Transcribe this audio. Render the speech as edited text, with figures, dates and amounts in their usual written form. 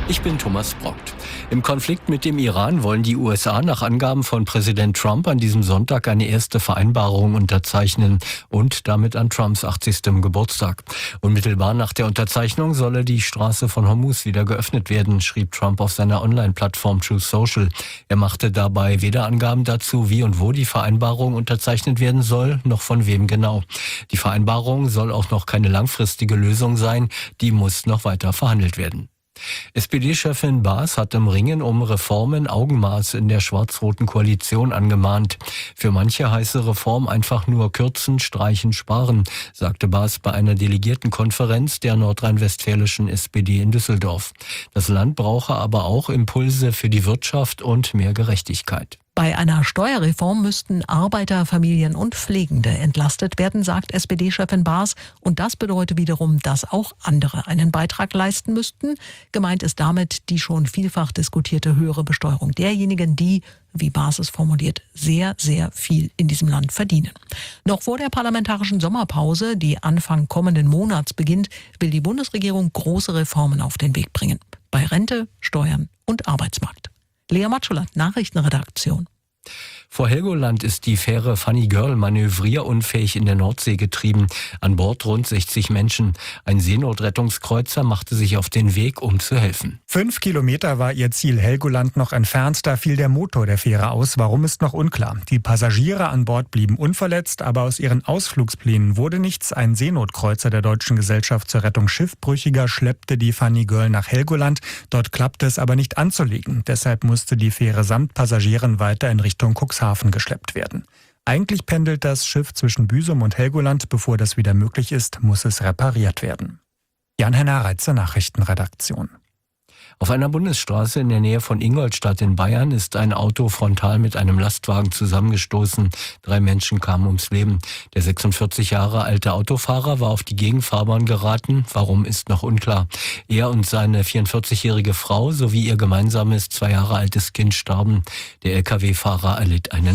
Ich bin Thomas Brockt. Im Konflikt mit dem Iran wollen die USA nach Angaben von Präsident Trump an diesem Sonntag eine erste Vereinbarung unterzeichnen und damit an Trumps 80. Geburtstag. Unmittelbar nach der Unterzeichnung solle die Straße von Hormuz wieder geöffnet werden, schrieb Trump auf seiner Online-Plattform Truth Social. Er machte dabei weder Angaben dazu, wie und wo die Vereinbarung unterzeichnet werden soll, noch von wem genau. Die Vereinbarung soll auch noch keine langfristige Lösung sein, die muss noch weiter verhandelt werden. SPD-Chefin Baas hat im Ringen um Reformen Augenmaß in der schwarz-roten Koalition angemahnt. Für manche heiße Reform einfach nur kürzen, streichen, sparen, sagte Baas bei einer Delegiertenkonferenz der nordrhein-westfälischen SPD in Düsseldorf. Das Land brauche aber auch Impulse für die Wirtschaft und mehr Gerechtigkeit. Bei einer Steuerreform müssten Arbeiter, Familien und Pflegende entlastet werden, sagt SPD-Chefin Baas. Und das bedeutet wiederum, dass auch andere einen Beitrag leisten müssten. Gemeint ist damit die schon vielfach diskutierte höhere Besteuerung derjenigen, die, wie Baas es formuliert, sehr, sehr viel in diesem Land verdienen. Noch vor der parlamentarischen Sommerpause, die Anfang kommenden Monats beginnt, will die Bundesregierung große Reformen auf den Weg bringen. Bei Rente, Steuern und Arbeitsmarkt. Lea Matschulat, Nachrichtenredaktion. Vor Helgoland ist die Fähre Funny Girl manövrierunfähig in der Nordsee getrieben. An Bord rund 60 Menschen. Ein Seenotrettungskreuzer machte sich auf den Weg, um zu helfen. 5 Kilometer war ihr Ziel Helgoland noch entfernt. Da fiel der Motor der Fähre aus. Warum, ist noch unklar. Die Passagiere an Bord blieben unverletzt, aber aus ihren Ausflugsplänen wurde nichts. Ein Seenotkreuzer der Deutschen Gesellschaft zur Rettung Schiffbrüchiger schleppte die Funny Girl nach Helgoland. Dort klappte es aber nicht anzulegen. Deshalb musste die Fähre samt Passagieren weiter in Richtung Cuxhaven geschleppt werden. Eigentlich pendelt das Schiff zwischen Büsum und Helgoland. Bevor das wieder möglich ist, muss es repariert werden. Jan-Henner Reitze, Nachrichtenredaktion. Auf einer Bundesstraße in der Nähe von Ingolstadt in Bayern ist ein Auto frontal mit einem Lastwagen zusammengestoßen. 3 Menschen kamen ums Leben. Der 46 Jahre alte Autofahrer war auf die Gegenfahrbahn geraten. Warum, ist noch unklar. Er und seine 44-jährige Frau sowie ihr gemeinsames 2 Jahre altes Kind starben. Der Lkw-Fahrer erlitt einen